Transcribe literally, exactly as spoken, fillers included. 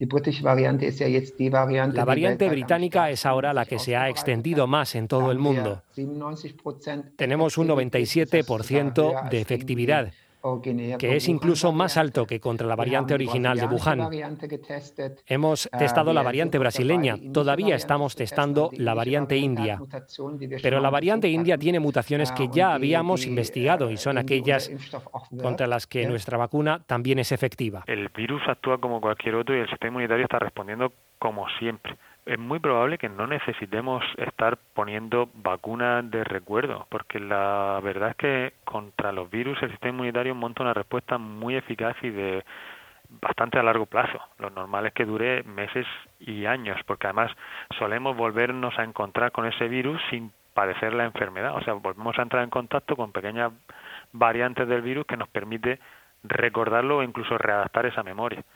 Die britische Variante ist ja jetzt die Variante, La die variante weltweit am británica es stärksten ahora la sich que se ha ausgebreitet extendido hat. más en Da todo el haben wir mundo. siebenundneunzig Prozent Tenemos un Effektivität, das heißt sogar noventa y siete por ciento höher de als gegen die efectividad, que originäre es incluso más alto Wuhan-Variante. que contra la Wir variante haben die original de brasilianische Wuhan. Variante getestet. Hemos Äh, testado la wir sind variante noch dabei, brasileña, die indische todavía Variante estamos zu testen, aber testando die la indische variante Variante hat india. Mutationen, die wir schon Pero mal la variante untersucht india hatten, tiene mutaciones äh, que und ya die, habíamos die, investigado y äh, son gegen die unser aquellas Impfstoff auch contra wirkt. las que Gell? nuestra vacuna también es efectiva. El virus actúa como cualquier otro y el sistema inmunitario está respondiendo como siempre. Es muy probable que no necesitemos estar poniendo vacunas de recuerdo, porque la verdad es que contra los virus el sistema inmunitario monta una respuesta muy eficaz y de bastante a largo plazo. Lo normal es que dure meses y años, porque además solemos volvernos a encontrar con ese virus sin padecer la enfermedad. O sea, volvemos a entrar en contacto con pequeñas variantes del virus que nos permite recordarlo o incluso readaptar esa memoria.